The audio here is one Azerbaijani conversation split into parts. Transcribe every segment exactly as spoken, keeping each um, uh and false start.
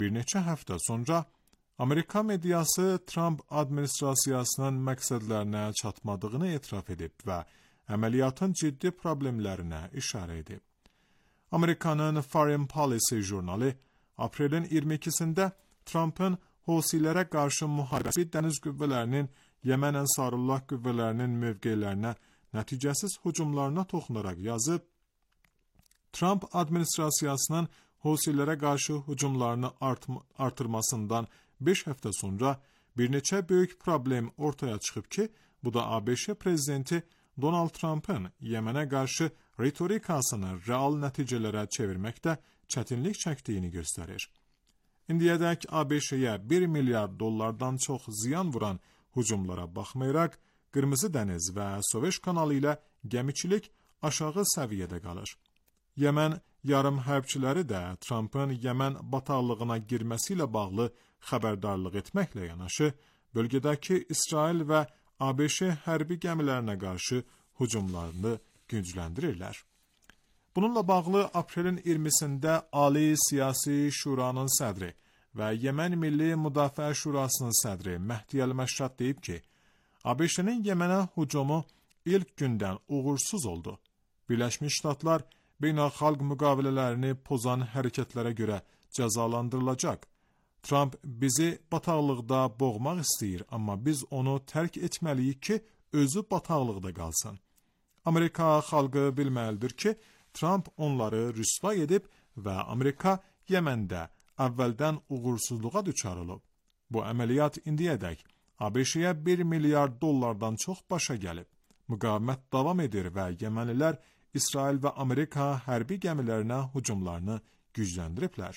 bir neçə həftə sonra Amerika mediası Trump administrasiyasının məqsədlərinə çatmadığını etiraf edib və əməliyyatın ciddi problemlərinə işarə edib. Amerikanın Foreign Policy jurnalı aprelin iyirmi ikisində Trump'ın Husilərə qarşı müharibəsi dəniz qüvvələrinin Yemen Ensarullah qüvvələrinin mövqelərinə nəticəsiz hücumlarına toxunaraq yazıb, Trump administrasiyasının Husilərə qarşı hücumlarını artırmasından beş həftə sonra bir neçə böyük problem ortaya çıxıb ki, bu da ABŞ prezidenti Donald Trump'ın Yemenə qarşı ritorikasını real nəticələrə çevirməkdə çətinlik çəkdiyini göstərir. İndiyədək ABŞ-yə bir milyard dollardan çox ziyan vuran hücumlara baxmayaraq, Qırmızı dəniz və Soveç kanalı ilə gəmiçilik aşağı səviyyədə qalır. Yemen yarım hərbçiləri də Trump'ın Yemen bataqlığına girməsi ilə bağlı xəbərdarlıq etməklə yanaşı, bölgədəki İsrail və ABŞ hərbi gəmilərinə qarşı hücumlarını gücləndirirlər. Bununla bağlı aprelin iyirmisində Ali Siyasi Şuranın sədri və Yemen Milli Müdafiə Şurasının sədri Mehdi Əl-Məşrad deyib ki, ABŞ-nin Yemenə hücumu ilk gündən uğursuz oldu. Birləşmiş Ştatlar beynəlxalq müqavilələrini pozan hərəkətlərə görə cəzalandırılacaq. Trump bizi bataqlıqda boğmaq istəyir, amma biz onu tərk etməliyik ki, özü bataqlıqda qalsın. Amerika xalqı bilməlidir ki, Trump onları rüsvay edib və Amerika Yeməndə əvvəldən uğursuzluğa düçar olub. Bu əməliyyat indiyədək ABŞ-yə bir milyard dollardan çox başa gəlib. Müqavimət davam edir və Yemenlilər İsrail və Amerika hərbi gəmilərinə hücumlarını gücləndiriblər.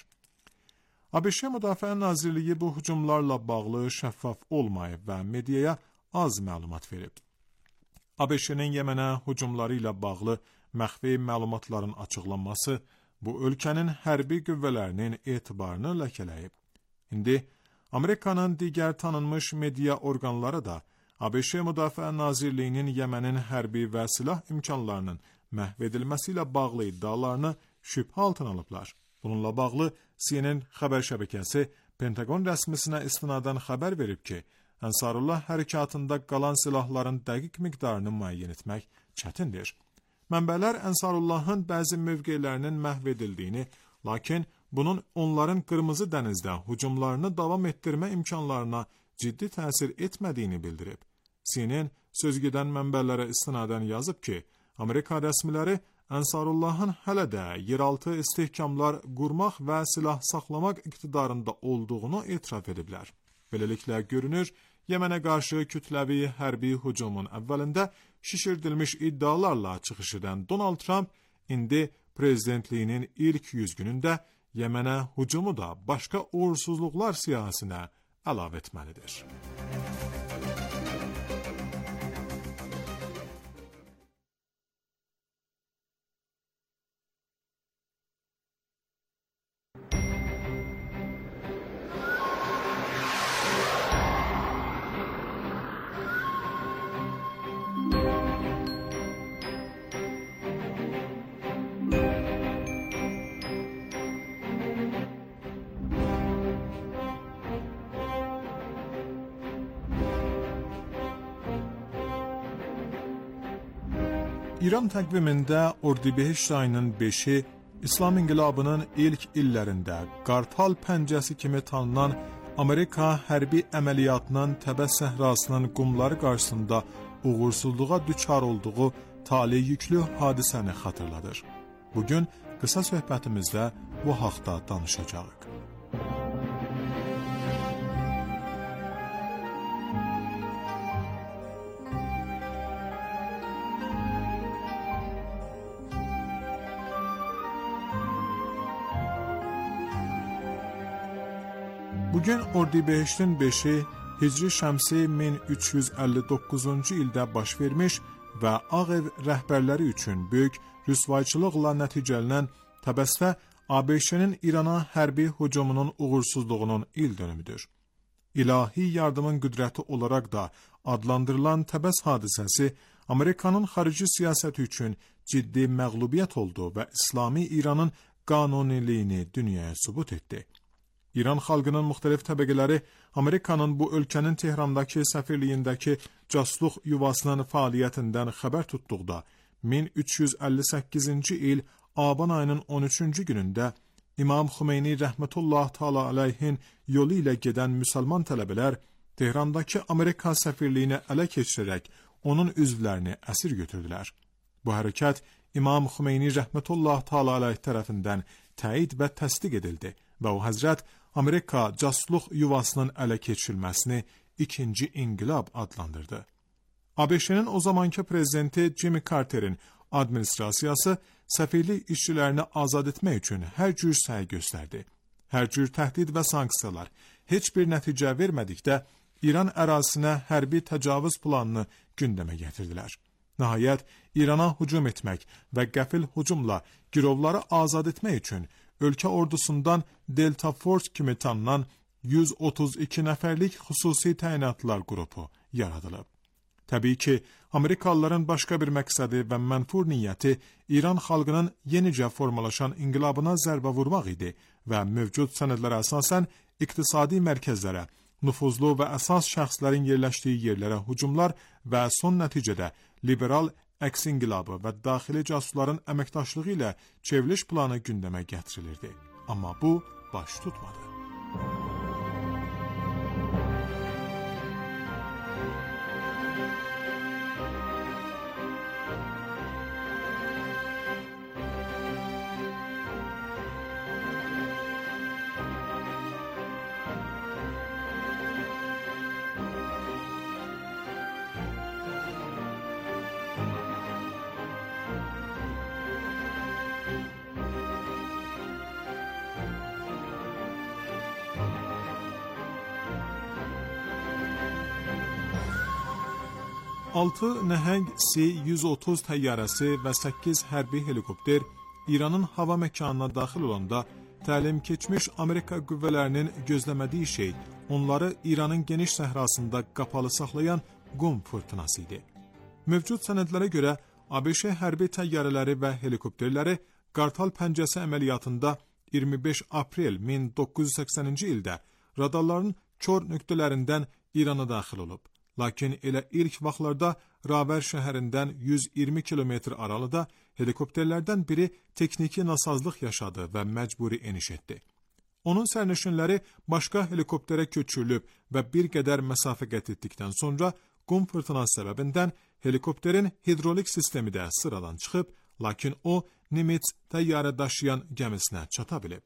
ABŞ Müdafiə Nazirliyi bu hücumlarla bağlı şəffaf olmayıb və mediaya az məlumat verib. ABŞ-nin Yemenə hücumları ilə bağlı məxfi məlumatların açıqlanması bu ölkənin hərbi qüvvələrinin etibarını ləkələyib. İndi Amerikanın digər tanınmış media orqanları da ABŞ Müdafiə Nazirliyinin Yemenin hərbi və silah imkanlarının məhv edilməsi ilə bağlı iddialarını şübhə altına alıblar. Bununla bağlı C N N xəbər şəbəkəsi Pentagon rəsmisinə istinadən xəbər verib ki, Ensarullah hərəkatında qalan silahların dəqiq miqdarını müəyyən etmək çətindir. Mənbələr Ensarullahın bəzi mövqelərinin məhv edildiyini, lakin bunun onların Qırmızı dənizdə hücumlarını davam etdirmə imkanlarına ciddi təsir etmədiyini bildirib. C N N sözgedən mənbələrə istinadən yazıb ki, Amerika rəsmiləri Ensarullahın hələ də yeraltı istehkamlar qurmaq və silah saxlamaq iqtidarında olduğunu etiraf ediblər. Beləliklə görünür, Yemenə qarşı kütləvi hərbi hücumun əvvəlində şişirdilmiş iddialarla çıxış edən Donald Trump indi prezidentliyinin ilk yüz günündə Yemenə hücumu da başqa uğursuzluqlar siyahısına əlavə etməlidir. İran təqvimində Ordibehişt ayının beşi İslam inqilabının ilk illərində Qartal pəncəsi kimi tanınan Amerika hərbi əməliyyatının Təbəs səhrasının qumları qarşısında uğursuzluğa düçar olduğu talih yüklü hadisəni xatırladır. Bugün qısa söhbətimizdə bu haqda danışacağıq. Bugün Ordibehiştin beşi Hicri Şəmsi min üç yüz əlli doqquzuncu ildə baş vermiş və Ağ Ev rəhbərləri üçün böyük rüsvayçılıqla nəticələnən Təbəsdə ABŞ-nin İrana hərbi hücumunun uğursuzluğunun il dönümüdür. İlahi yardımın qüdrəti olaraq da adlandırılan Təbəs hadisəsi Amerikanın xarici siyasəti üçün ciddi məğlubiyyət oldu və İslami İranın qanuniliyini dünyaya sübut etdi. İran xalqının müxtəlif təbəqələri Amerikanın bu ölkənin Tehrandakı səfirliyindəki casusluq yuvasının fəaliyyətindən xəbər tutduqda min üç yüz əlli səkkizinci il Aban ayının on üçüncü günündə İmam Xümeyni rəhmətullah təala aleyhin yolu ilə gedən müsəlman tələbələr Tehrandakı Amerika səfirliyini ələ keçirərək onun üzvlərini əsir götürdülər. Bu hərəkət İmam Xümeyni rəhmətullah təala aleyh tərəfindən təyid və təsdiq edildi və o həzrət Amerika casusluq yuvasının ələ keçirilməsini ikinci inqilab adlandırdı. ABŞ-nin o zamanki prezidenti Jimmy Carter'in administrasiyası səfirlik işçilərini azad etmək üçün hər cür səy göstərdi. Hər cür təhdid və sanksiyalar heç bir nəticə vermədikdə İran ərazisinə hərbi təcavüz planını gündəmə gətirdilər. Nəhayət, İrana hücum etmək və qəfil hücumla girovları azad etmək üçün ölkə ordusundan Delta Force kimi tanınan yüz otuz iki nəfərlik xüsusi təyinatlar qrupu yaradılıb. Təbii ki, Amerikalıların başqa bir məqsədi və mənfur niyyəti İran xalqının yenicə formalaşan inqilabına zərbə vurmaq idi və mövcud sənədlərə əsasən iqtisadi mərkəzlərə, nüfuzlu və əsas şəxslərin yerləşdiyi yerlərə hücumlar və son nəticədə liberal əks inqilabı və daxili casusların əməkdaşlığı ilə çevriliş planı gündəmə gətirilirdi. Amma bu baş tutmadı. altı nəhəng C yüz otuz təyyarəsi və səkkiz hərbi helikopter İranın hava məkanına daxil olanda təlim keçmiş Amerika qüvvələrinin gözləmədiyi şey onları İranın geniş səhrasında qapalı saxlayan qum fırtınası idi. Mövcud sənədlərə görə ABŞ hərbi təyyarələri və helikopterləri Qartal pəncəsi əməliyyatında iyirmi beş aprel min doqquz yüz səksəninci ildə radarların kör nöqtələrindən İrana daxil olub. Lakin elə ilk vaxtlarda Ravər şəhərindən yüz iyirmi kilometr aralıda helikopterlərdən biri texniki nasazlıq yaşadı və məcburi eniş etdi. Onun sərnişinləri başqa helikopterə köçürülüb və bir qədər məsafə qət etdikdən sonra qum fırtınası səbəbindən helikopterin hidrolik sistemi də sıradan çıxıb, lakin o Nimitz təyyarə daşıyan gəmisinə çata bilib.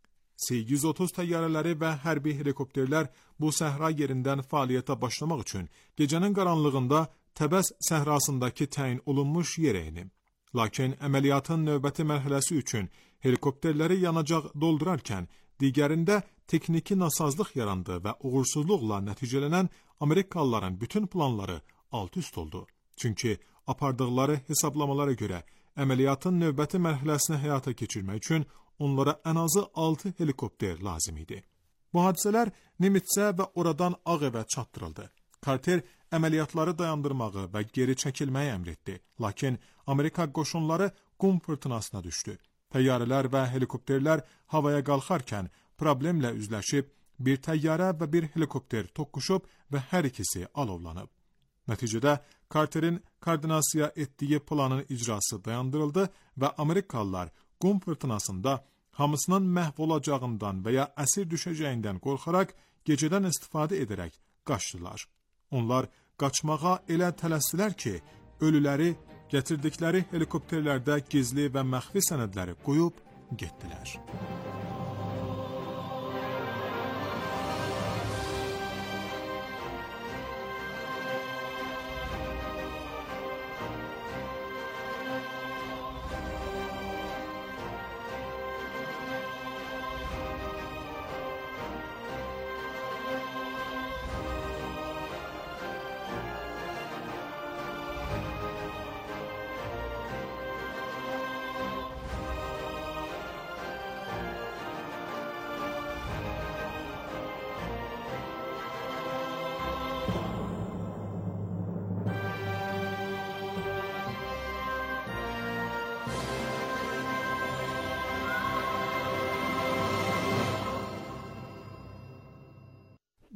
C yüz otuz təyyarələri və hərbi helikopterlər bu səhra yerindən fəaliyyətə başlamaq üçün gecənin qaranlığında Təbəs səhrasındakı təyin olunmuş yerə enib. Lakin əməliyyatın növbəti mərhələsi üçün helikopterləri yanacaq doldurarkən digərində texniki nasazlıq yarandı və uğursuzluqla nəticələnən Amerikalıların bütün planları alt-üst oldu. Çünki apardıqları hesablamalara görə əməliyyatın növbəti mərhələsini həyata keçirmək üçün onlara ən azı altı helikopter lazım idi. Bu hadisələr Nimitzə və oradan Ağ Evə çatdırıldı. Carter əməliyyatları dayandırmağı və geri çəkilməyi əmr etdi. Lakin Amerika qoşunları qum fırtınasına düşdü. Təyyarələr və helikopterlər havaya qalxarkən problemlə üzləşib, bir təyyarə və bir helikopter toqquşub və hər ikisi alovlanıb. Nəticədə Carterin koordinasiya etdiyi planın icrası dayandırıldı və Amerikalılar qum fırtınasında hamısının məhv olacağından və ya əsir düşəcəyindən qorxaraq gecədən istifadə edərək qaçdılar. Onlar qaçmağa elə tələsdilər ki, ölüləri gətirdikləri helikopterlərdə gizli və məxfi sənədləri qoyub getdilər.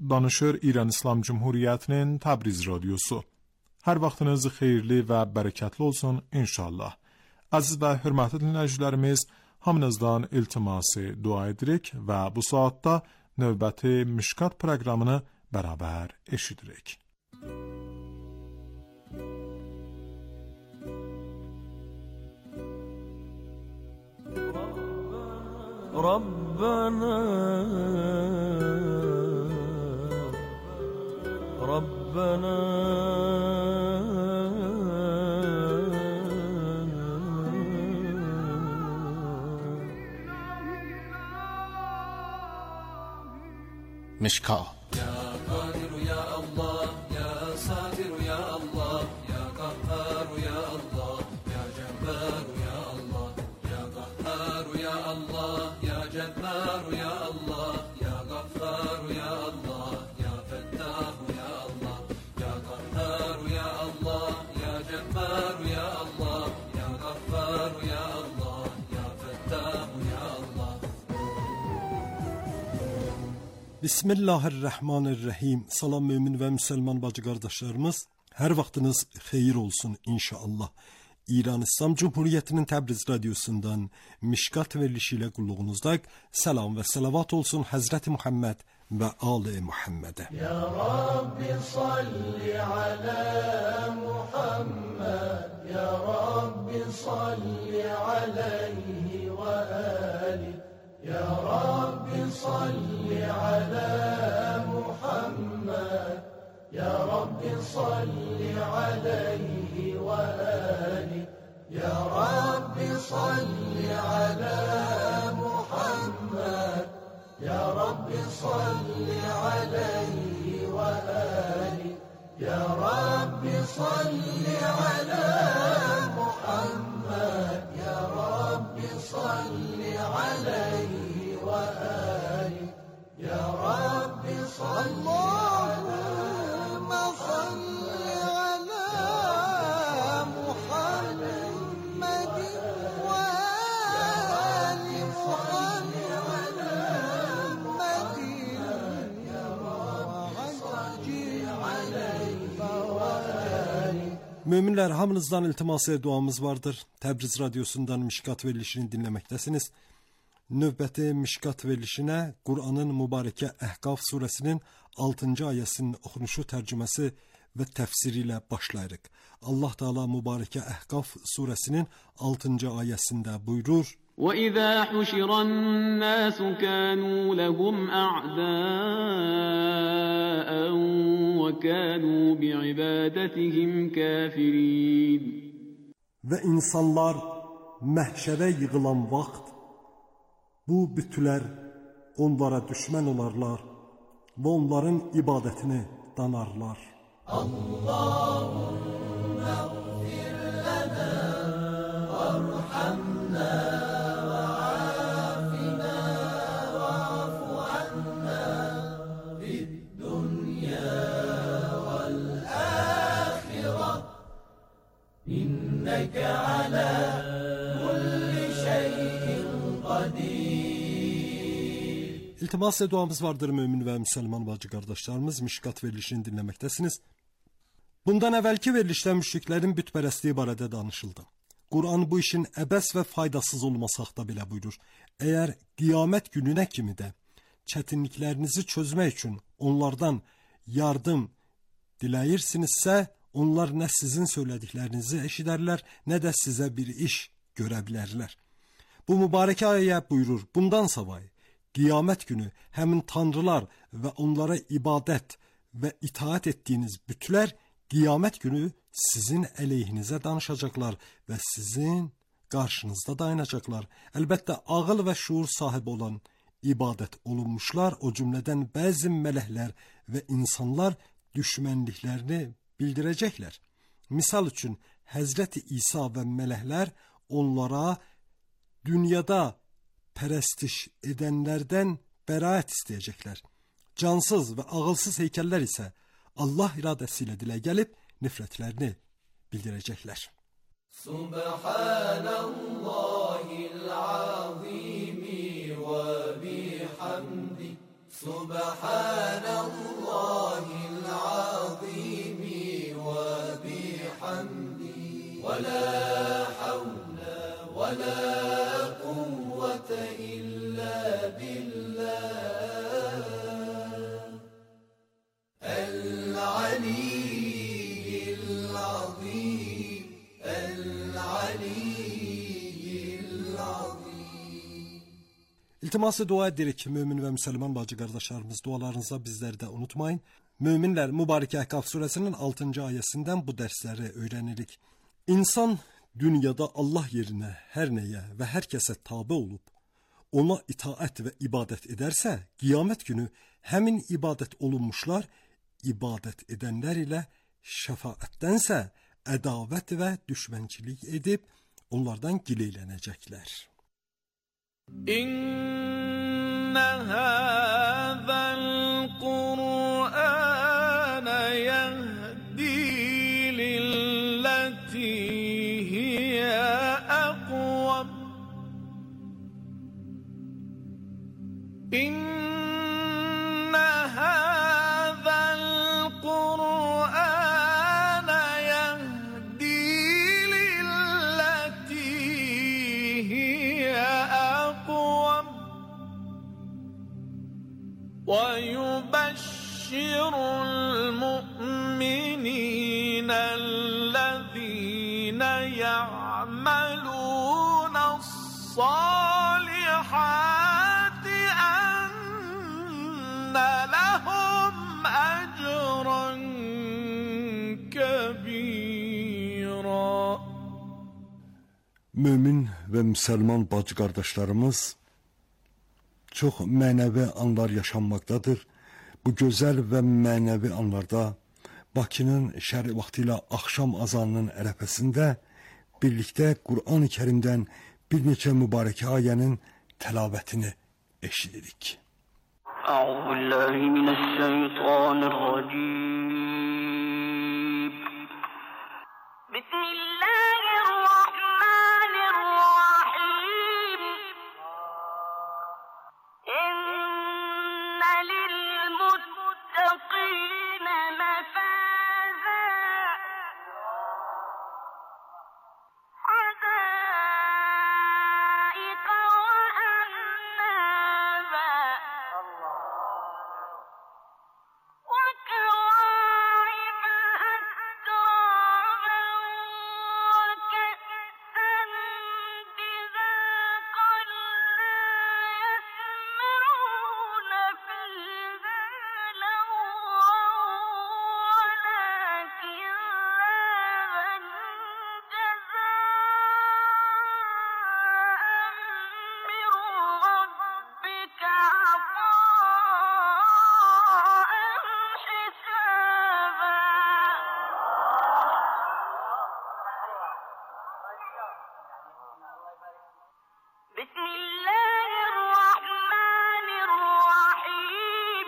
danışır İran İslam Cumhuriyyətinin Təbriz radiosu. Hər vaxtınız xeyirli və bərəkətli olsun inşallah. Əziz və hörmətli dinləyicilərimiz, hamınızdan iltiması dua edirik və bu saatda növbəti Mişkat proqramını bərabər eşidirik. ربنا ربنا مشكاة يا قادر يا الله يا ساتر يا الله يا قهار يا الله يا جبار يا الله يا قهار يا الله يا جبار يا الله يا غفار يا الله يا فتاح يا الله يا قهار يا الله يا جبار يا الله يا غفار يا الله يا فتاح يا الله. Bismillahirrahmanirrahim. Salam mümin və müsəlman bacı qardaşlarımız. Hər vaxtınız xeyir olsun inşallah. İran İslam Cumhuriyyətinin Təbriz radiosundan Mişkat verilişi ilə qulluğunuzdayıq. Salam və salavat olsun Həzrəti Muhammed və Ali Muhammedə. Ya Rabbi salli ala Muhammed, Ya Rabbi salli alayhi və ali. Ya Rabbi salli ala Muhammed, Ya Rabbi salli alayhi və ali. Ya Rabbi salli ala Muhammed, Ya Rabbi salli alayhi və ali. Ya Rabbi salli ala Muhammed, Ya Rabbi salli alayhi və ali. Ya Rabbi salli Allahümme salli ala Muhammedin ve ali Muhammedin. Ya Rabbi salli alayhi və ali. Müminlər, hamınızdan iltiması duamız vardır. Təbriz radiosundan Mişkat verilişini dinləməkdəsiniz. Növbəti Mişkat verilişinə Qur'anın mübarəkə Əhqaf surəsinin altıncı ayəsinin oxunuşu, tərcüməsi və təfsiri ilə başlayırıq. Allah Teala mübarəkə Əhqaf surəsinin altıncı ayəsində buyurur: وَإِذَا حُشِرَ النَّاسُ كَانُوا لَهُمْ أَعْدَاءً وَكَانُوا بِعِبَادَتِهِمْ كَافِرِينَ. Və insanlar məhşərə yığılan vaxt bu bütülər onlara düşmən olarlar və onların ibadətini danarlar. Allahümme gfir lana varhamna وعافنا واعف عنا في الدنيا والآخرة إنك على كل شيء قدير. İltimas duamız vardır mümin və müsəlman bacı qardaşlarımız. Mişkat verilişini dinləməkdəsiniz. Bundan əvvəlki verilişdə müşriklərin bütpərəstliyi barədə danışıldı. Qur'an bu işin əbəs və faydasız olması haqqında belə buyurur. Əgər qiyamət gününə kimi də çətinliklərinizi çözmək üçün onlardan yardım diləyirsinizsə, onlar nə sizin söylədiklərinizi eşidərlər, nə də sizə bir iş görə bilərlər. Bu mübarək ayə buyurur: bundan savayı qiyamət günü həmin tanrılar və onlara ibadət və itaat etdiyiniz bütlər qiyamət günü sizin əleyhinizə danışacaqlar və sizin qarşınızda dayanacaqlar. Əlbəttə ağıl və şuur sahibi olan ibadət olunmuşlar, o cümlədən bəzi mələklər və insanlar düşmənliklərini bildirəcəklər. Misal üçün Həzrəti İsa və mələklər onlara dünyada pərəstiş edənlərdən bəraət istəyəcəklər. Cansız və ağılsız heykəllər isə Allah iradəsi ilə dilə gəlib nifrətlərini bildirəcəklər. Subhanallahil azim və bihamdi. سبحان الله العظيم وبحمده ولا حول ولا قوة إلا بالله العلي العظيم العلي العظيم. İltiması dua edirik mümin və müsəlman bacı qardaşlarımız, dualarınızda bizləri də unutmayın. Möminlər Mübarək Əhqaf surəsinin altıncı ayəsindən bu dərsləri öyrənirik. İnsan dünyada Allah yerinə hər nəyə və hər kəsə tabe olub, ona itaət və ibadət edərsə, qiyamət günü həmin ibadət olunmuşlar ibadət edənlər ilə şəfaətdənsə ədavət və düşmənçilik edib onlardan gileylənəcəklər. İnne hâzel Kur'an yehdi lilleti hiye akvam. İnne hâzel Kur'an yehdi lilleti hiye akvam. ويبشر المؤمنين الذين يعملون الصالحات أن لهم أجرا كبيرا. Mömin və müsəlman bacı qardaşlarımız, çox mənəvi anlar yaşanmaqdadır. Bu gözəl və mənəvi anlarda Bakının şəri vaxtı ilə axşam azanının ərəfəsində birlikdə Qur'an-ı Kərimdən bir neçə mübarəkə ayənin təlavətini eşidirik. Euzubillahimineşşeytanirracim. Bismillahirrahmanirrahim. İnne lilmuttaqine mefâzâ hadâika ve ennâbâ ve kevâibe etrâben ve ke'sen dizâqan lâ yesmerûne fîhâ lagwan ve kizzâban cezâ'an min rabbika aṭâ'an hisâbâ. Bismillahirrahmanirrahim.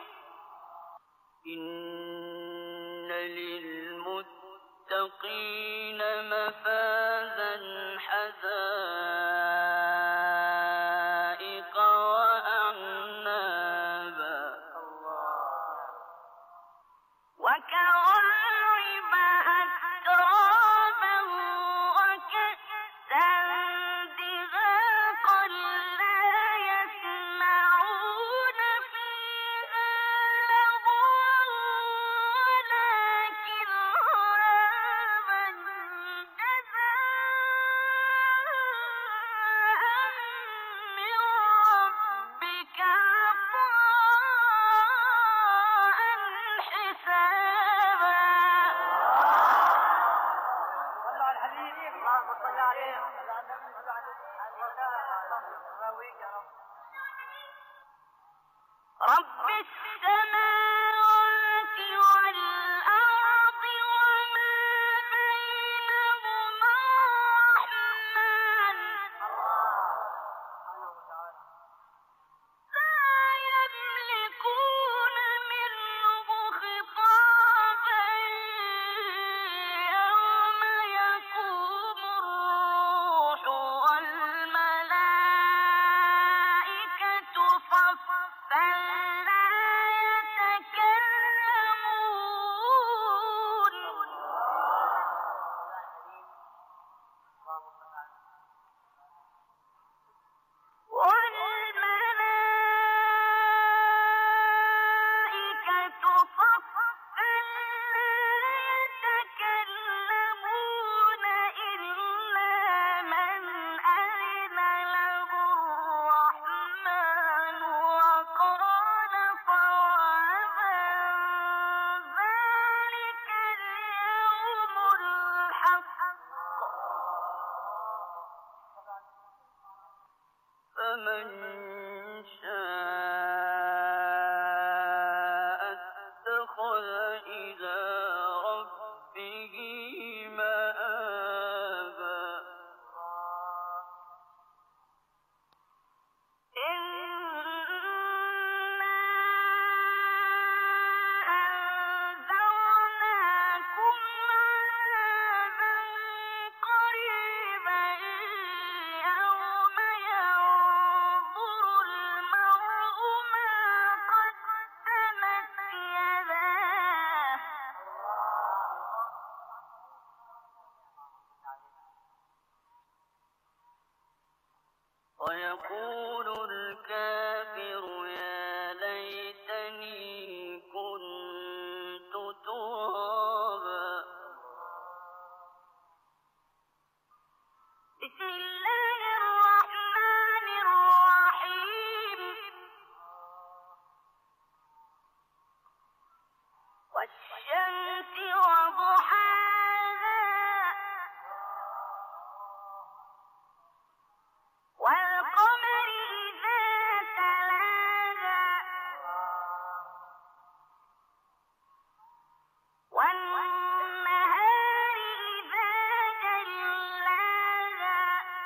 İnne lilmuttaqine mefâzen hadâika ve a'nâbâ ve kevâibe etrâben ve ke'sen dizâqan lâ yesma'ûne fîhâ lagwan ve kizzâban cezâ'an min rabbika aṭâ'an hisâbâ. رب السماوات والأرض وما بينهما الرحمن لا يملكون منه خطابا يوم يقوم الروح والملائكة صفا ويقول الكافر يا ليتني كنت ترابا. بسم الله الرحمن الرحيم. والشمس وضحاها والقمر إذا تلاها والنهار إذا جلاها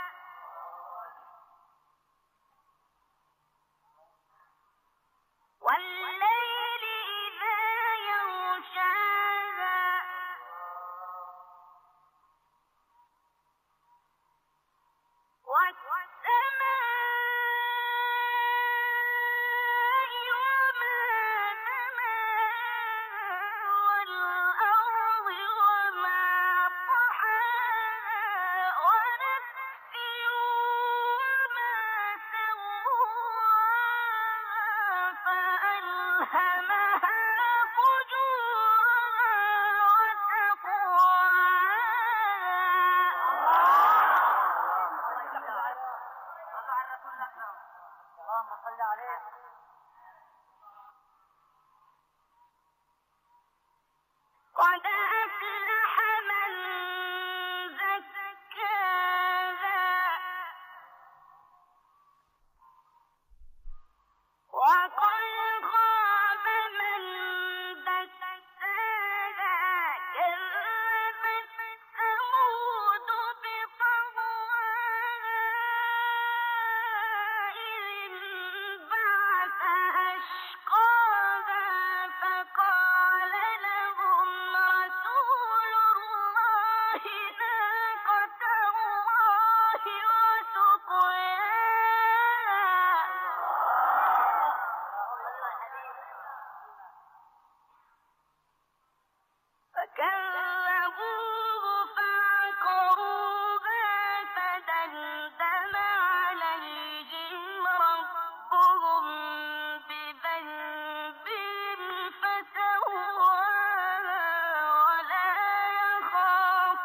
والليل إذا يغشاها والسماء وما بناها والأرض وما طحاها ونفس وما سواها فألهمها فجورها قد أفلح من زكاها وقد خاب من دساها كذبت ثمود بطغواها إذ انبعث أشقاها فقال لهم رسول الله ناقة الله وسقياها فكذبوه فعقروها فدمدم عليهم ربهم بذنبهم فسواها ولا يخاف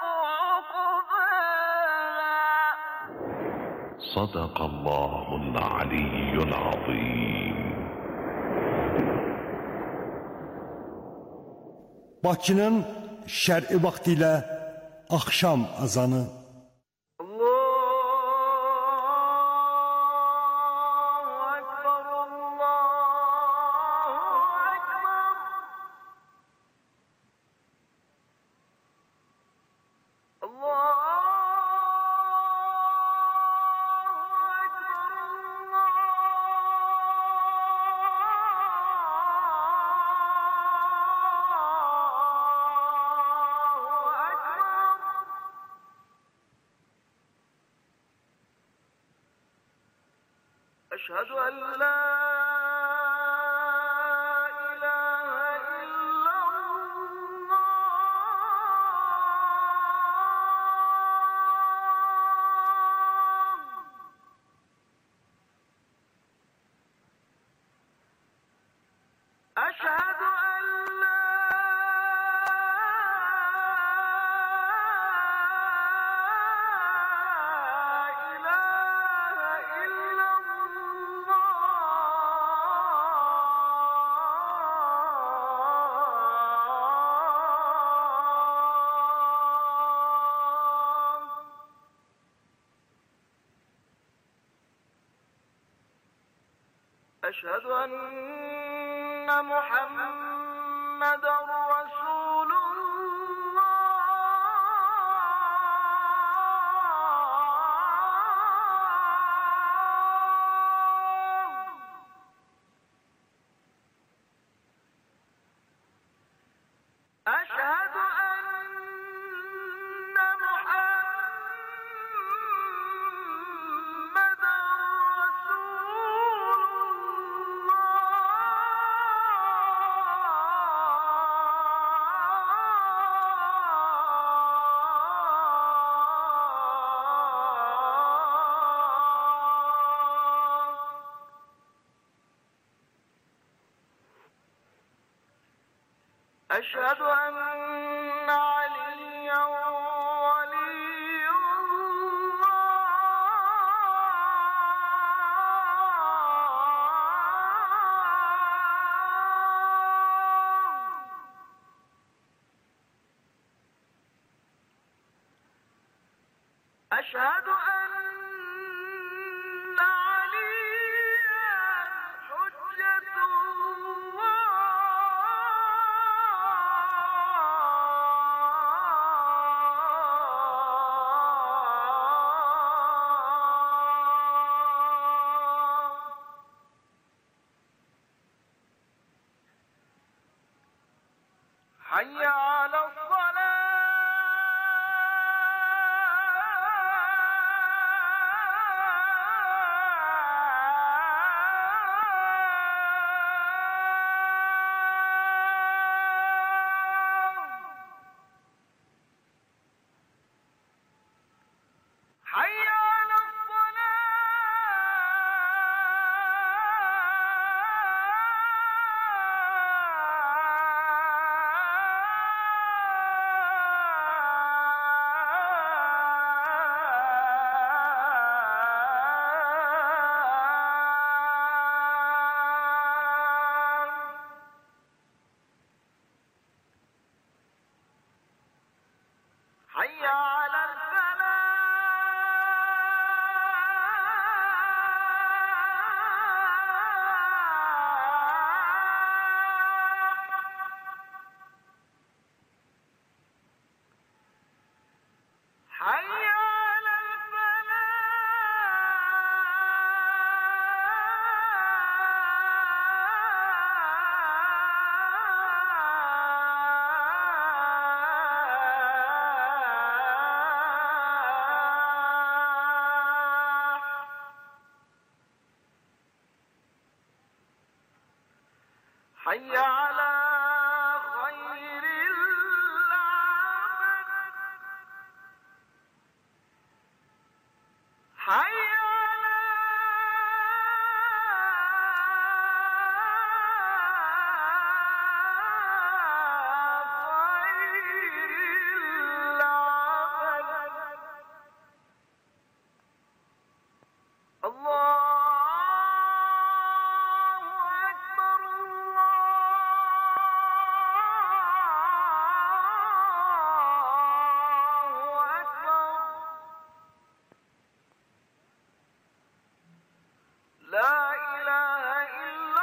عقباها. صدق الله العلي العظيم. Bakının şərqi vaxtı ilə axşam azanı. أشهد أن لا إله إلا الله أشهد أن لا أشهد أن محمدا رسول الله أشهد أن محمدا رسول الله أشهد أن عليا ولي الله أشهد أن عليا حجة الله. حي على حي على الفلاح حي على حي على خير العمل حي على خير العمل. الله لا إله إلا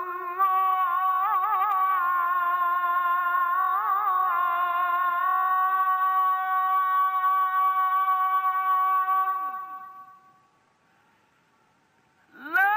الله. لا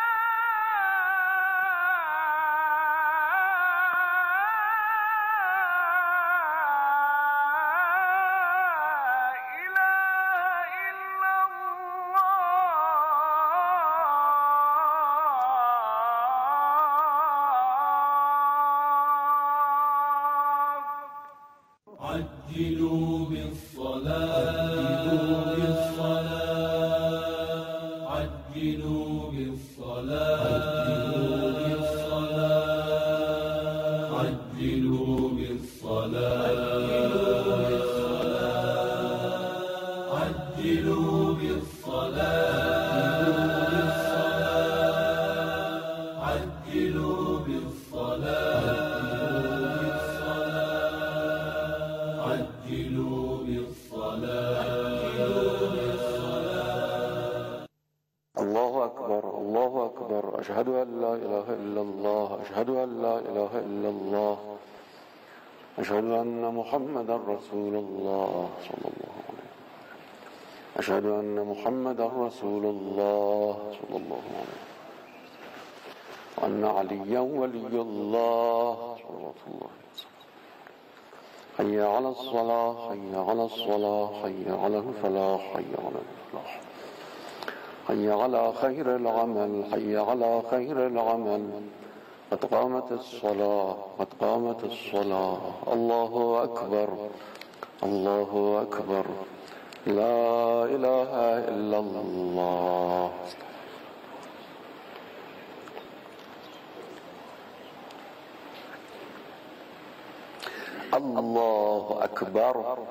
عجلوا بالصلاة عجلوا بالصلاة عجلوا بالصلاة عجلوا بالصلاة عجلوا بالصلاة عجلوا بالصلاة. الله أكبر الله أكبر أشهد أن لا إله إلا الله أشهد أن لا إله إلا الله أشهد أن محمدا رسول الله صلى الله عليه وسلم أشهد أن محمدا رسول الله صلى الله عليه وسلم وأن عليا ولي الله صلى الله عليه وسلم. حي على الصلاة حي على الصلاة حي على الفلاح حي على الفلاح حي على خير العمل حي على خير العمل قد قامت الصلاة قد قامت الصلاة. الله أكبر الله أكبر لا إله إلا الله. الله أكبر.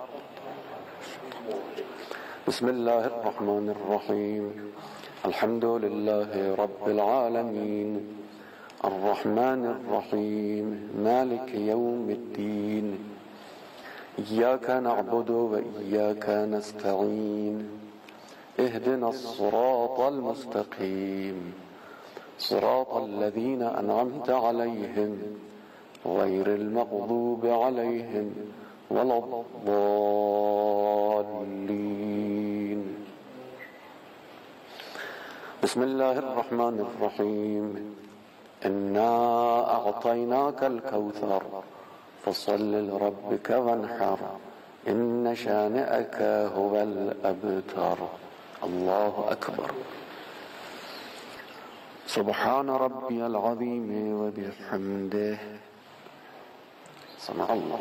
بسم الله الرحمن الرحيم. الحمد لله رب العالمين الرحمن الرحيم مالك يوم الدين إياك نعبد وإياك نستعين اهدنا الصراط المستقيم صراط الذين أنعمت عليهم غير المغضوب عليهم ولا الضالين. بسم الله الرحمن الرحيم. إنا أعطيناك الكوثر فصل لربك وانحر إن شانئك هو الأبتر. الله أكبر. سبحان ربي العظيم وبحمده. سمع الله.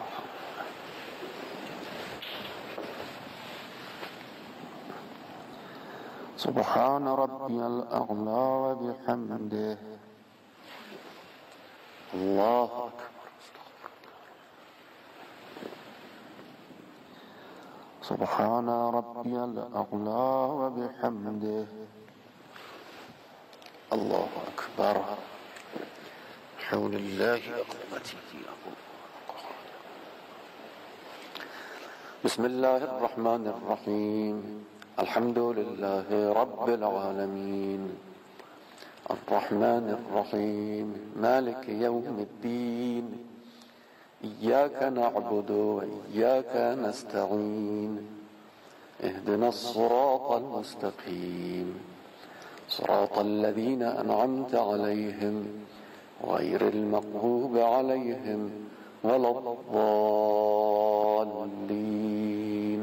سبحان ربي الأعلى وبحمده. الله أكبر. سبحان ربي الأعلى وبحمده. الله أكبر. حول الله وقوته. بسم الله الرحمن الرحيم. الحمد لله رب العالمين الرحمن الرحيم مالك يوم الدين إياك نعبد وإياك نستعين اهدنا الصراط المستقيم صراط الذين أنعمت عليهم غير المغضوب عليهم ولا الضالين.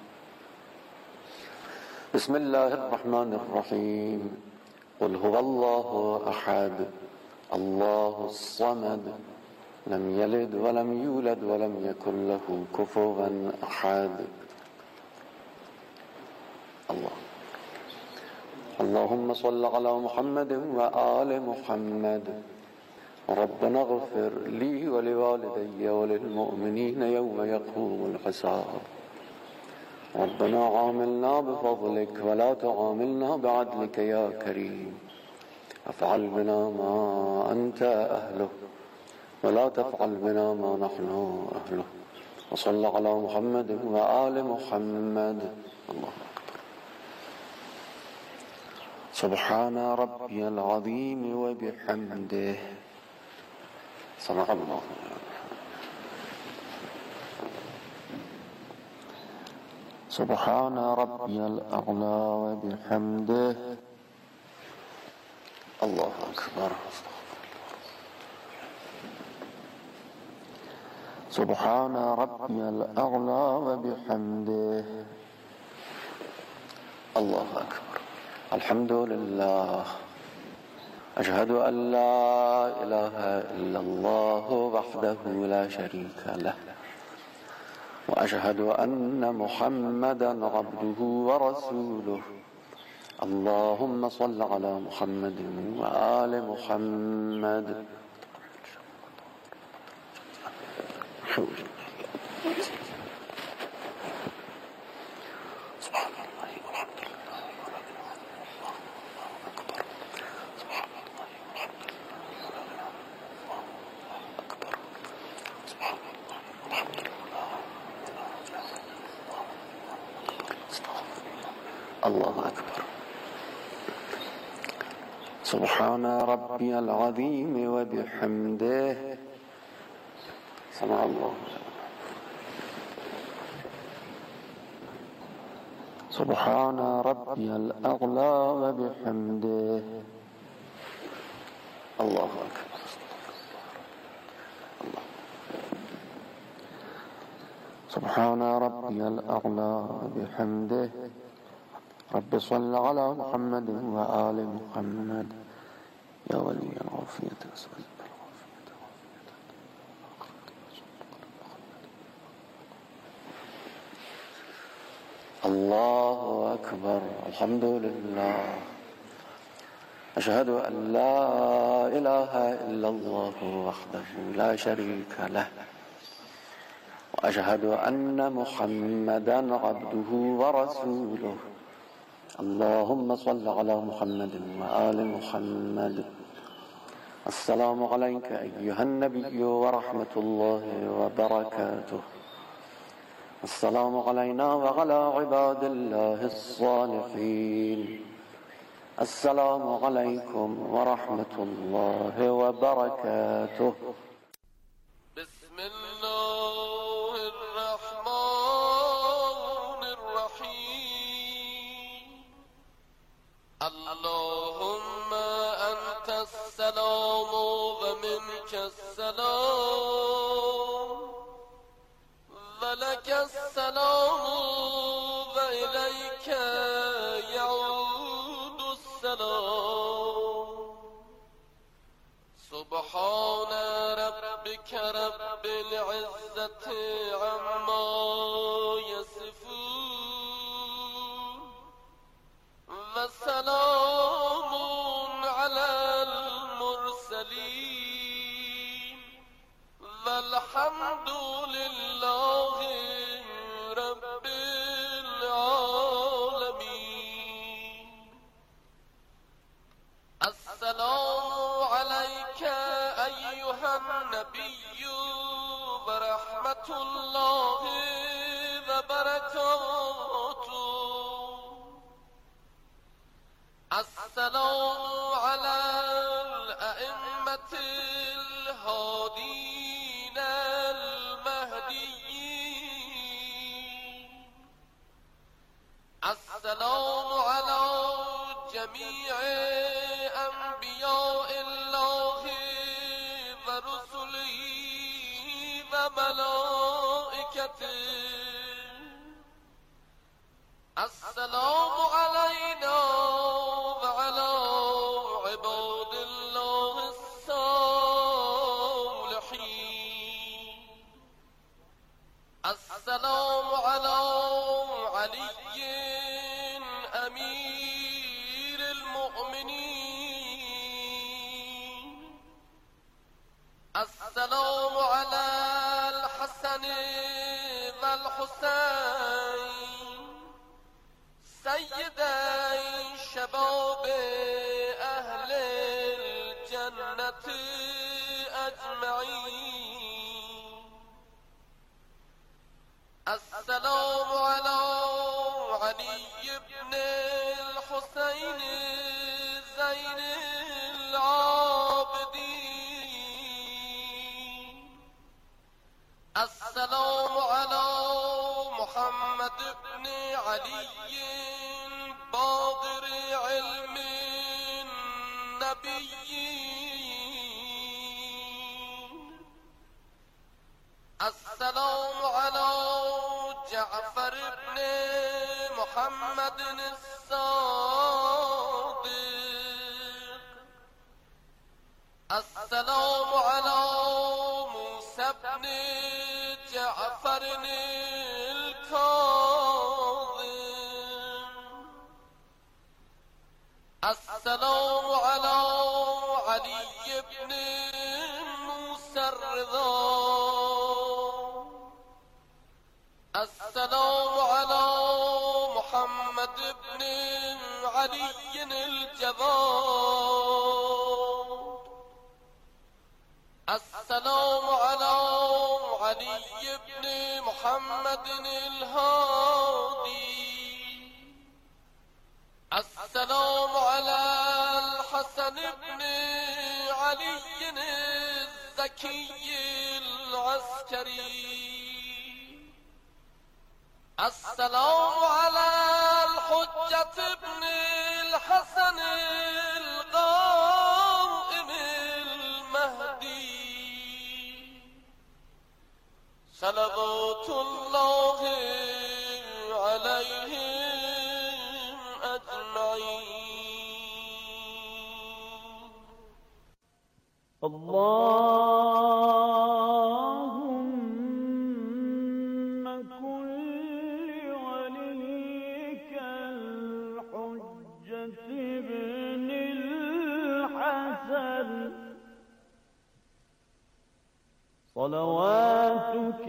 بسم الله الرحمن الرحيم. قل هو الله أحد الله الصمد لم يلد ولم يولد ولم يكن له كفوا أحد. الله. اللهم صل على محمد وآل محمد. ربنا اغفر لي ولوالدي وللمؤمنين يوم يقوم الحساب. ربنا عاملنا بفضلك ولا تعاملنا بعدلك يا كريم. افعل بنا ما أنت أهله ولا تفعل بنا ما نحن أهله. وصل على محمد وآل محمد. الله أكبر. سبحان ربي العظيم وبحمده. سمع الله. سبحان ربي الأعلى وبحمده. الله أكبر. سبحان ربي الأعلى وبحمده. الله أكبر. الحمد لله. أشهد أن لا إله إلا الله وحده لا شريك له وأشهد أن محمدا عبده ورسوله. اللهم صل على محمد وآل محمد. سبحان الله والحمد لله ولا إله إلا الله والله أكبر. سبحان الله والحمد لله ولا إله إلا الله والله أكبر. سبحان الله والحمد لله. الله أكبر. سبحان ربي العظيم وبحمده. سمع الله. سبحان ربي الأعلى وبحمده. الله أكبر. الله. سبحان ربي الأعلى وبحمده. رب صل على محمد وآل محمد يا ولي العافية. الله أكبر. الحمد لله. أشهد أن لا إله إلا الله وحده لا شريك له وأشهد أن محمدا عبده ورسوله. اللهم صل على محمد وآل محمد. السلام عليك أيها النبي ورحمة الله وبركاته. السلام علينا وعلى عباد الله الصالحين. السلام عليكم ورحمة الله وبركاته. بسم الله الرحمن الرحيم. اللهم أنت السلام ومنك السلام ولك السلام وإليك يعود السلام. سبحان ربك رب العزة عما يصفون وسلام على المرسلين والحمد لله رب العالمين. السلام عليك أيها النبي ورحمة الله وبركاته. السلام على الأئمة الهادين المهديين. السلام على جميع أنبياء الله ورسله وملائكته. السلام علينا وعلى عباد الله الصالحين. السلام على علي أمير المؤمنين. السلام على الحسن والحسين سيدي شباب أهل الجنة أجمعين. السلام على علي بن الحسين زين العابدين. السلام على محمد بن علي باقر علم النبيين. السلام على جعفر بن محمد الصادق. السلام على موسى بن جعفر الكاظم. السلام على علي بن موسى الرضا. السلام على محمد بن علي الجواد. السلام على علي بن محمد الهادي. السلام على الحسن بن علي الزكي العسكري. السلام على الحجة بن الحسن القائم المهدي. صلوات الله عليهم أجمعين. اللهم كن لوليك الحجة ابن الحسن صلواتك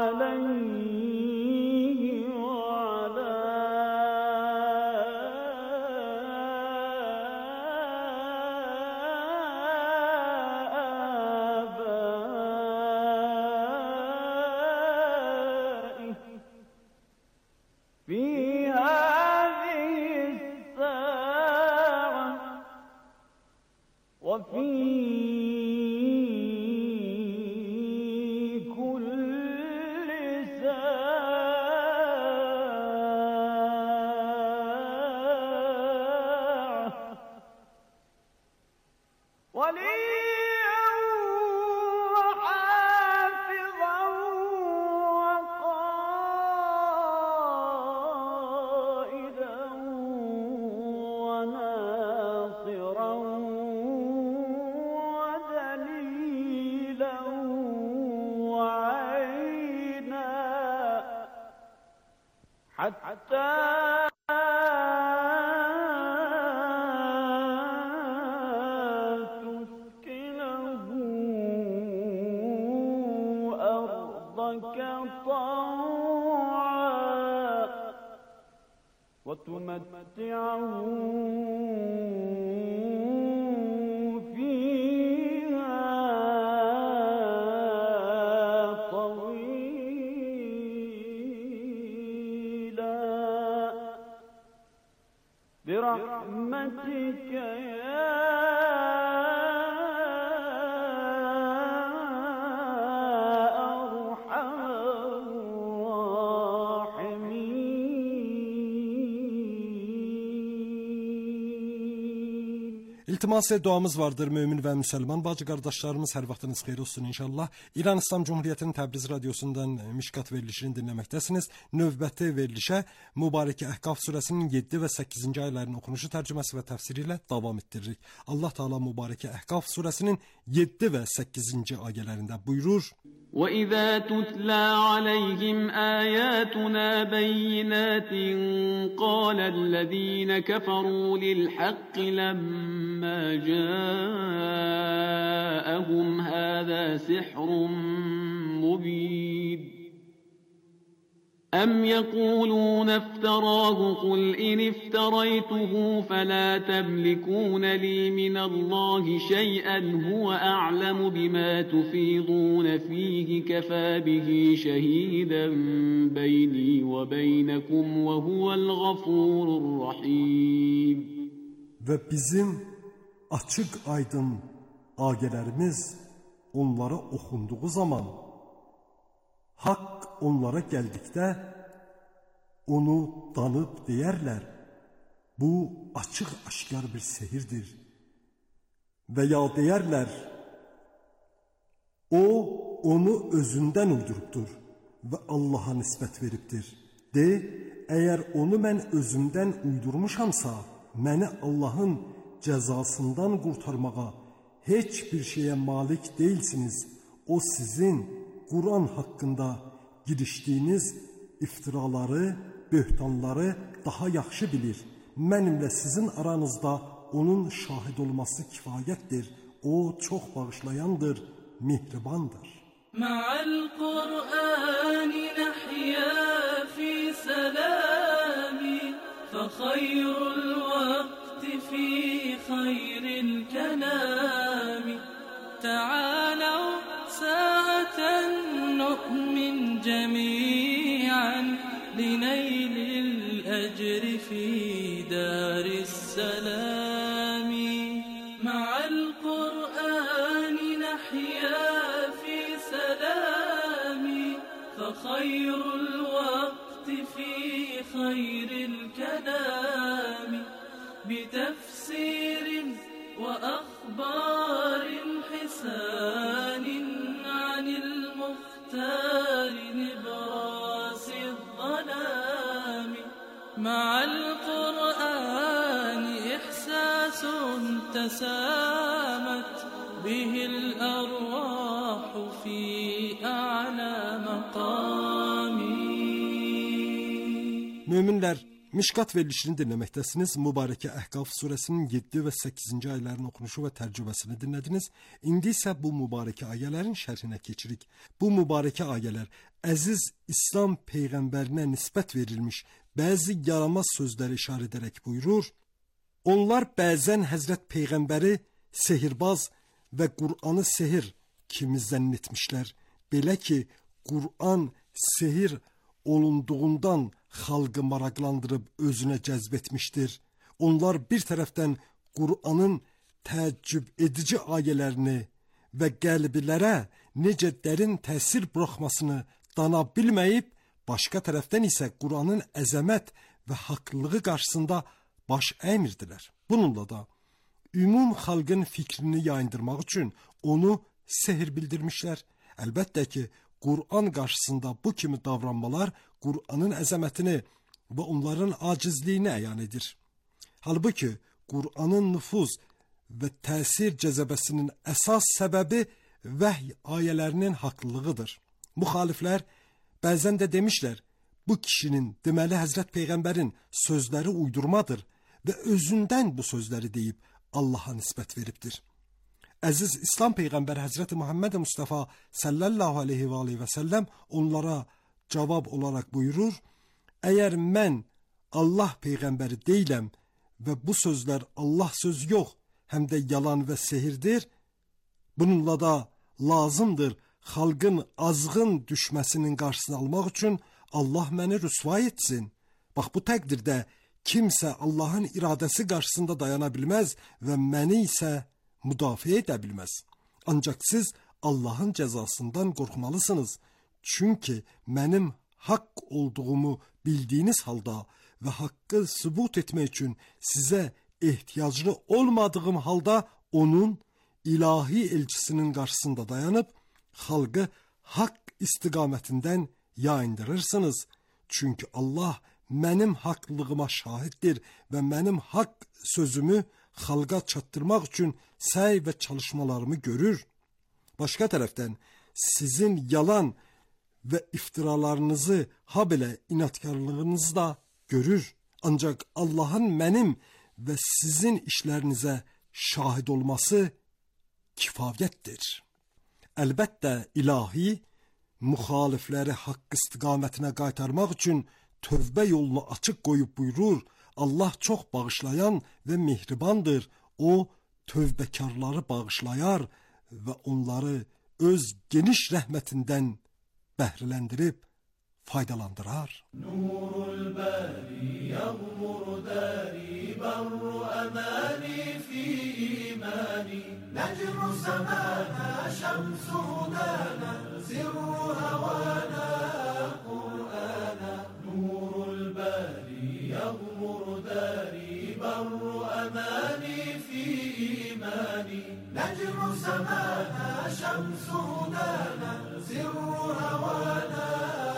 عليه وعلى آبائه في هذه الساعة وفي وليا وحافظا وقائدا وناصرا ودليلا وعينا حتى طوعا وتمتعه فيها طويلا برحمتك يا İltimas duamız vardır mümin və müsəlman bacı qardaşlarımız, hər vaxtınız xeyir olsun inşallah. İran İslam Cumhuriyyətinin Təbriz radiosundan Mişkat verilişini dinləməkdəsiniz. Növbəti verilişə Mübarək Əhqaf surəsinin yeddi və səkkizinci ayələrin oxunuşu, tərcüməsi və təfsiri ilə davam etdiririk. Allah Teala Mübarək Əhqaf surəsinin yeddi və səkkizinci ayələrində buyurur: وَإِذَا تُتْلَى عَلَيْهِمْ آيَاتُنَا بَيِّنَاتٍ قَالَ الَّذِينَ كَفَرُوا لِلْحَقِّ لَمَّا جَاءَهُمْ هَذَا سِحْرٌ مُبِينٌ أَمْ يَقُولُونَ افْتَرَاهُ قُلْ إِنِ افْتَرَيْتُهُ فَلَا تَمْلِكُونَ لِي مِنَ اللَّهِ شَيْئًا هُوَ أَعْلَمُ بِمَا تُفِيضُونَ فِيهِ كَفَى بِهِ شَهِيدًا بَيْنِي وَبَيْنَكُمْ وَهُوَ الْغَفُورُ الرَّحِيمُ. Ve bizim açık aydın ayələrimiz onlara oxunduğu zaman haqq onlara gəldikdə onu danıb deyərlər, bu açıq aşkar bir sehirdir. Və ya deyərlər, o onu özündən uydurubdur və Allaha nisbət veribdir. De, əgər onu mən özümdən uydurmuşamsa, məni Allahın cəzasından qurtarmağa heç bir şeyə malik deyilsiniz. O sizin Kur'an hakkında giriştiğiniz iftiraları, böhtanları daha yaxşı bilir. Mənimlə sizin aranızda onun şahid olması kifayətdir. O çox bağışlayandır, mehribandır. Ma'al Kur'an nahya fi salami fa khayrul waqti fi khayril kalami ta'alaw ساعة نؤمن جميعا لنيل الأجر في دار السلام مع القرآن نحيا في سلام فخير الوقت في خير الكلام بتفسير وأخبار حسان المختار نبراس الظلام مع القرآن إحساس تسامت به الأرواح في أعلى مقام. Müminlər, Mişkat verilişini dinləməkdəsiniz. Mübarəkə Əhqaf surəsinin yeddi və səkkizinci ayələrin oxunuşu və tərcüməsini dinlədiniz. İndi isə bu mübarəkə ayələrin şərhinə keçirik. Bu mübarəkə ayələr əziz İslam peyğəmbərinə nisbət verilmiş bəzi yaramaz sözləri işarə edərək buyurur. Onlar bəzən Həzrət Peyğəmbəri sehirbaz və Qur'anı sehir kimi zənn etmişlər. Belə ki, Qur'an sehir olunduğundan xalqı maraqlandırıb özünə cəzb etmişdir. Onlar bir tərəfdən Qur'anın təəccüb edici ayələrini və qəlbilərə necə dərin təsir buraxmasını dana bilməyib, başqa tərəfdən isə Qur'anın əzəmət və haqlılığı qarşısında baş əymirdilər. Bununla da ümum xalqın fikrini yayındırmaq üçün onu sehir bildirmişlər. Əlbəttə ki, Qur'an qarşısında bu kimi davranmalar Qur'anın əzəmətini və onların acizliyini əyan edir. Halbuki Qur'anın nüfuz və təsir cəzəbəsinin əsas səbəbi vəhy ayələrinin haqlılığıdır. Müxaliflər bəzən də demişlər, bu kişinin, deməli Həzrət Peyğəmbərin sözləri uydurmadır və özündən bu sözləri deyib Allaha nisbət veribdir. Əziz İslam Peyğəmbəri Həzrəti Muhammed Mustafa sallallahu aleyhi və aleyhi və səlləm onlara cavab olaraq buyurur, əgər mən Allah Peyğəmbəri deyiləm və bu sözlər Allah sözü yox, həm də yalan və sehirdir, bununla da lazımdır xalqın azğın düşməsinin qarşısını almaq üçün Allah məni rüsva etsin. Bax, bu təqdirdə kimsə Allahın iradəsi qarşısında dayana bilməz və məni isə müdafiə edə bilməz. Ancaq siz Allahın cəzasından qorxmalısınız. Çünki mənim haqq olduğumu bildiyiniz halda və haqqı sübut etmək üçün sizə ehtiyaclı olmadığım halda onun ilahi elçisinin qarşısında dayanıb xalqı haqq istiqamətindən yayındırırsınız. Çünki Allah mənim haqlılığıma şahiddir və mənim haqq sözümü xalqa çatdırmaq üçün səy və çalışmalarımı görür. Başqa tərəfdən sizin yalan və iftiralarınızı, ha belə inatkarlığınızı da görür. Ancaq Allahın mənim və sizin işlərinizə şahid olması kifayətdir. Əlbəttə ilahi müxalifləri haqq istiqamətinə qaytarmaq üçün tövbə yolunu açıq qoyub buyurur, Allah çox bağışlayan və mehribandır. O, tövbəkarları bağışlayar və onları öz geniş rəhmətindən bəhrələndirib faydalandırar. Nurul bari yağmur dari barru amani fi imani necru semana şemsu dana sirru havana Qur'ana Nurul bari yağmur dari barru amani fi imani necru semana şemsu dana sirru havana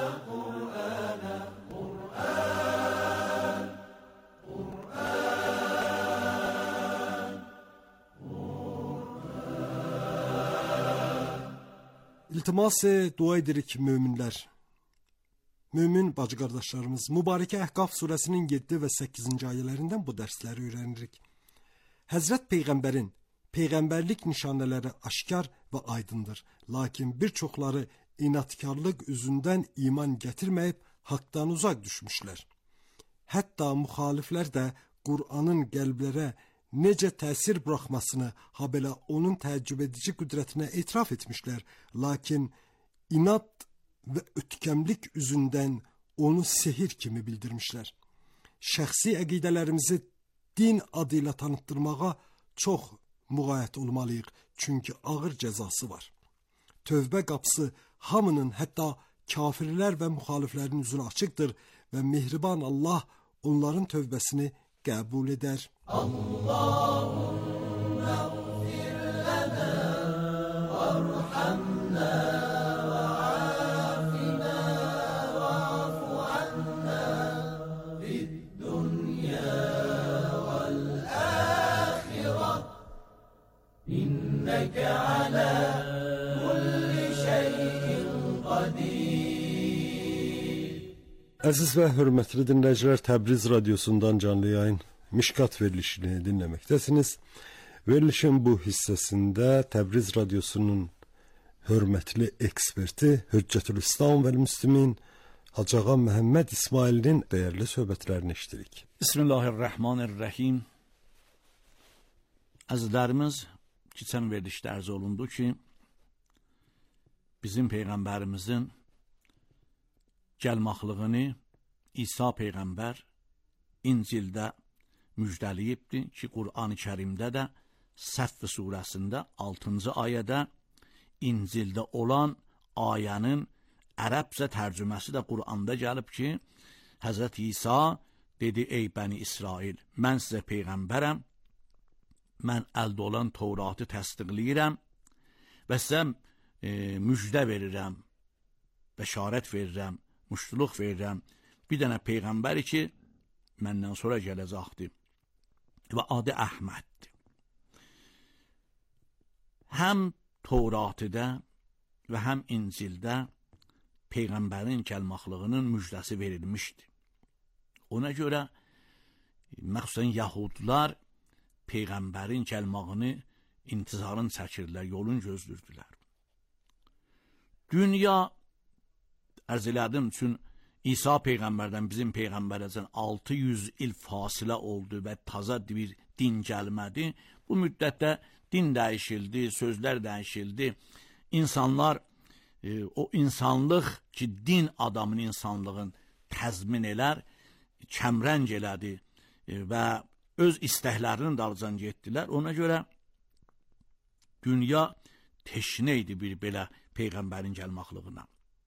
İltimas-ı dua edirik möminlər. Mömin bacı qardaşlarımız, Mübarəkə Əhqaf surəsinin yeddi və səkkizinci ayələrindən bu dərsləri öyrənirik. Həzrət Peyğəmbərin peyğəmbərlik nişanələri aşkar və aydındır. Lakin bir çoxları inatkarlıq üzündən iman gətirməyib haqdan uzaq düşmüşlər. Hətta müxaliflər də Qur'anın qəlblərə necə təsir buraxmasını, ha belə onun təəccüb edici qüdrətinə etiraf etmişlər. Lakin inat və ötkəmlik üzündən onu sehir kimi bildirmişlər. Şəxsi əqidələrimizi din adı ilə tanıtdırmağa çox müğayət olmalıyıq, çünki ağır cəzası var. Tövbə qapısı hamının, hətta kafirlər və müxaliflərin üzünə açıqdır və mehriban Allah onların tövbəsini qəbul edər. Allahümme gfir lana varhamna ve afina va'fu anna fid dunya vel ahireh inneke ala kulli şeyin kadir. Əziz və hörmətli dinləyicilər, Təbriz radiosundan canlı yayın Mişkat verilişini dinləməkdəsiniz. Verilişin bu hissəsində Təbriz radiosunun hörmətli eksperti Hüccətülislam və Müslimin Hacı Ağa Məhəmməd İsmailin dəyərli söhbətlərini eşidirik. Bismillahirrahmanirrahim. Əzizlərimiz, keçən verilişdə arz olundu ki, bizim Peyğəmbərimizin gəlmaqlığını İsa Peyğəmbər İncildə müjdəliyibdir ki, Qur'an-ı Kərimdə də Səff surəsində altıncı ayədə İncildə olan ayənin ərəbcə tərcüməsi də Qur'anda gəlib ki, Həzrət İsa dedi, ey bəni İsrail, mən sizə Peyğəmbərəm, mən əldə olan Tevratı təsdiqləyirəm və sizə e, müjdə verirəm, bəşarət verirəm, muştuluq verirəm. Bir dənə Peyğəmbəri ki, məndən sonra gələcəkdir və adı Əhməddir. Həm Tevratda və həm İncildə Peyğəmbərin gəlmaqlığının müjdəsi verilmişdir. Ona görə, məxsusən Yahudlar Peyğəmbərin gəlmağını intizarın çəkirlər, yolun gözlürdülər. Dünya, ərz elədim üçün, İsa Peyğəmbərdən bizim Peyğəmbərəcən altı yüz il fasilə oldu və taza bir din gəlmədi. Bu müddətdə din dəyişildi, sözlər dəyişildi. İnsanlar, e, o insanlıq ki, din adamın insanlığın təzmin elər, kəmrəng elədi e, və öz istəklərinin dalınca getdilər. Ona görə dünya teşnə idi bir belə Peyğəmbərin gəlmaqlığına.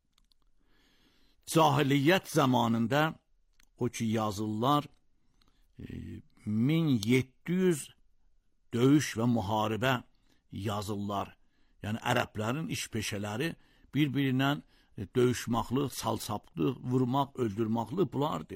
Cahiliyyət zamanında o ki yazırlar e, min yeddi yüz döyüş və müharibə yazırlar. Yəni ərəblərin iş peşələri bir-birindən e, döyüşmaqlıq, salsaplıq, vurmaq, öldürmaqlıq bunlardır.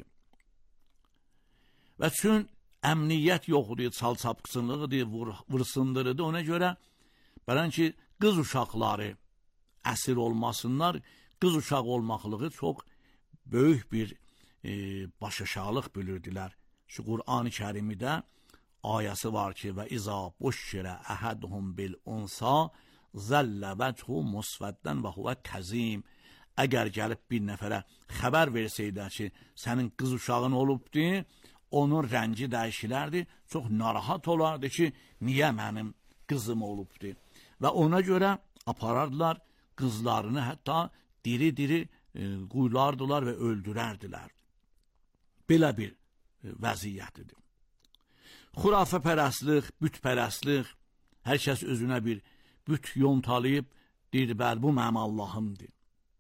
Və çün əmniyyət yoxdur, salsapqısınlığıdır, vur, vırsındırıdır. Ona görə bələn ki, qız uşaqları əsir olmasınlar, qız uşaq olmaqlığı çox böyük bir e, başaşağılıq bilirdilər. Şu Qur'an-ı Kərimdə ayəsi var ki, və izə buşşirə əhəduhum bil unsa zəllə vəchu musvəddən və huvə kəzim. Əgər gəlib bir nəfərə xəbər versəydə ki, sənin qız uşağın olubdur, onun rəngi dəyişilərdi, çox narahat olardı ki, niyə mənim qızım olubdur? Və ona görə aparardılar qızlarını, hətta diri-diri e, quyulardılar və öldürərdilər. Belə bir e, vəziyyətidir. Xurafəpərəstlik, bütpərəstlik, hər kəs özünə bir büt yontalayıb, deyir, bəl, bu mənim Allahımdır.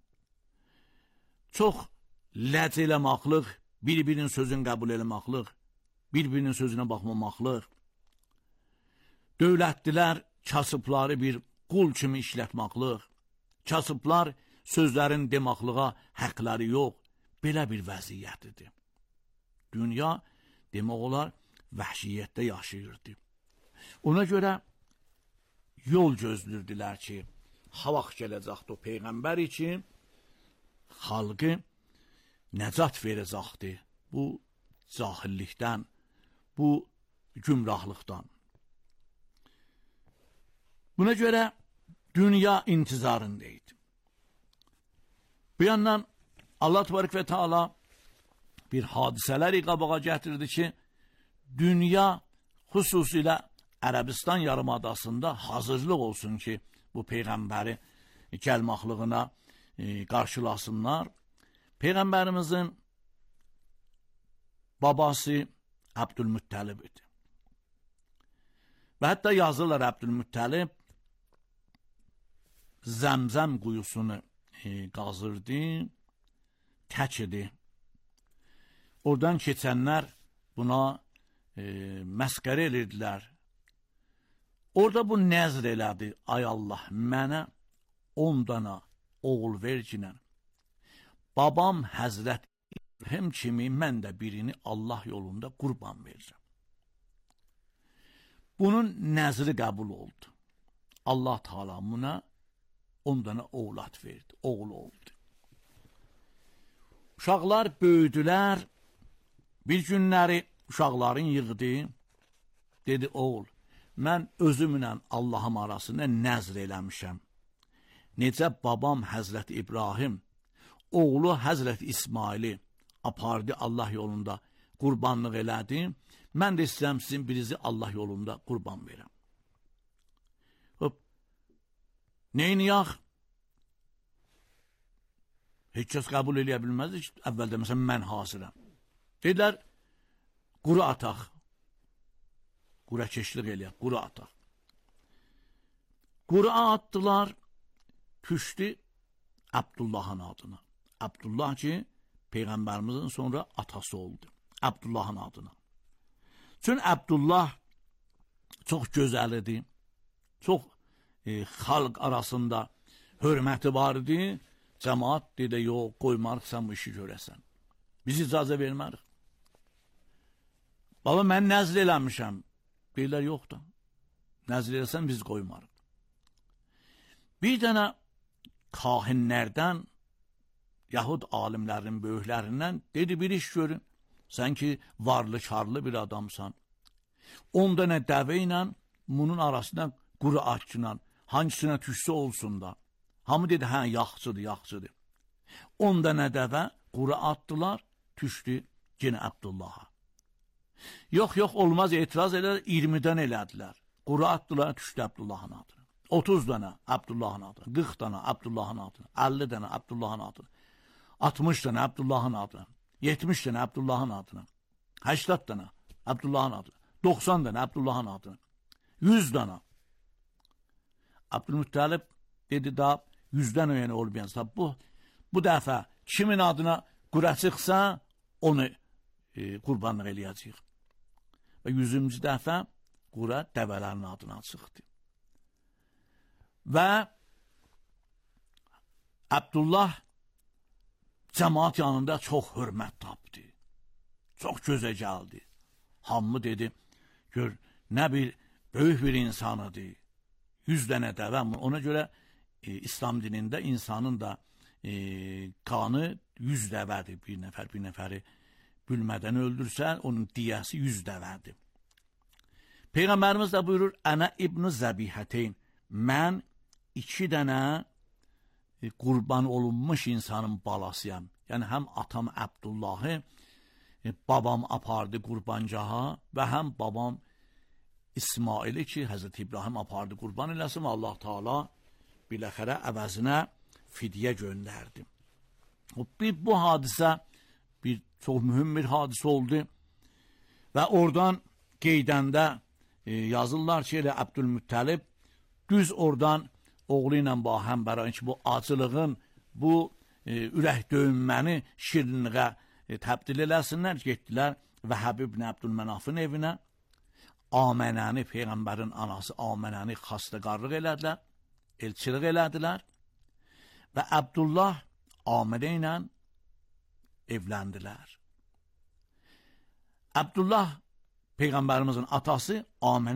Çox ləc eləmaqlıq, bir-birinin sözünü qəbul eləmaqlıq, bir-birinin sözünə baxmamaqlıq, dövlətdilər kasıbları bir qul kimi işlətmaqlıq, kasıblar sözlərin demaqlığa həqləri yox, belə bir vəziyyətidir. Dünya, demək olar, vəhşiyyətdə yaşayırdı. Ona görə yol gözlürdülər ki, ha vaxt gələcəkdir o Peyğəmbər için, xalqı nəcat verəcəkdir bu cahillikdən, bu gümrahlıqdan. Buna görə dünya intizarındaydı. Bir yandan Allah Təbarək və Teala bir hadisələri qabağa gətirdi ki, dünya xüsusilə Ərəbistan yarımadasında hazırlıq olsun ki, bu Peyğəmbəri gəlmaqlığına e, qarşılasınlar. Peyğəmbərimizin babası Əbdülmüttəlib idi. Və hətta yazırlar Əbdülmüttəlib Zəmzəm quyusunu e, qazırdı, tək idi. Oradan keçənlər buna e, məskərə edirdilər. Orada bu nəzr elədi, ay Allah, mənə on dana oğul vercinən. Babam Həzrət İbrahim kimi mən də birini Allah yolunda qurban verirəm. Bunun nəzri qəbul oldu. Allah Teala buna on dana oğlat verdi, oğul oldu. Uşaqlar böyüdülər. Bir günləri uşaqların yığdı. Dedi, oğul, mən özümlə Allahım arasında nəzr eləmişəm. Necə babam Həzrəti İbrahim, oğlu Həzrəti İsmaili apardı Allah yolunda qurbanlıq elədi. Mən də istəyirəm sizin birinizi Allah yolunda qurban verəm. Hop. Neyniyaq? Heç kəs qəbul eləyə bilməzdi ki, əvvəldə məsələn mən hazıram. Dedilər, quru ataq. Qura keşlik eləyək, quru ataq. Quru atdılar, püşdü Abdullahın adına. Abdullah ki, Peyğəmbərimizin sonra atası oldu. Abdullahın adına. Çünki Abdullah çox gözəl idi, çox e, xalq arasında hörməti var idi. Cəmaat dedi, yox, qoymarıq sən bu işi görəsən. Biz icazə vermərik. Baba, mən nəzr eləmişəm. Deyirlər, yox da. Nəzr eləsən biz qoymarıq. Bir dənə kahinlərdən, yahud alimlərin böyüklərindən dedi, bir iş görün. Sən ki, varlı, karlı bir adamsan. On dənə dəvə ilə, bunun arasında quru atçıla, hangisinə tüşsə olsun da. Hamı dedi, hə, yaxçıdır, yaxçıdır. On dənə dəvə quru atdılar, tüşdü yenə Abdullaha. Yox, yox, olmaz, etiraz edilər, iyirmidən elədilər. Quru atdılar, tüşdü Abdullahın adına. otuz dənə Abdullahın adına, qırx dənə Abdullahın adına, əlli dənə Abdullahın adına, altmış dənə Abdullahın adına, yetmiş dənə Abdullahın adına, səksən dənə Abdullahın adına, doxsan dənə Abdullahın adına, yüz dənə. Abdülmüttəlib dedi, da yüzdən öyəni olmayansa, bu, bu dəfə kimin adına qura çıxsa, onu e, qurbanlıq eləyəcək. Və yüzüncü dəfə qura dəvələrin adına çıxdı. Və Abdullah cəmaat yanında çox hörmət tapdı. Çox gözə gəldi. Hamı dedi, gör, nə bir böyük bir insanıdır. Yüz dənə dəvə, ona görə e, İslam dinində insanın da e, qanı yüz dəvədir. Bir nəfər bir nəfəri bülmədən öldürsə, onun diyəsi yüz dəvədir. Peyğəmbərimiz də buyurur, Ənə İbn-i Zəbihəteyn, mən iki dənə e, qurban olunmuş insanın balasıyam. Yəni, həm atam Abdullahı, e, babam apardı qurbancaha və həm babam İsmaili ki, Həzrət İbrahim apardı qurban eləsin və Allah Teala biləxərə əvəzinə fidyə göndərdi. Bir, bu hadisə bir çox mühüm bir hadisə oldu və oradan qeydəndə e, yazırlar ki, elə Abdülmüttəlib düz oradan oğlu ilə bahəm bərayin ki, bu acılığın, bu e, ürək döyünməni şirinliğə e, təbdil eləsinlər, getdilər və Həbib ibn Abdülmənafın evinə. Amənəni, Peyğəmbərin anası Amənəni xastəqarlıq elədilər, elçilik elədilər və Abdullah Amənə ilə evləndilər. Abdullah Peyğəmbərimizin atası Amənə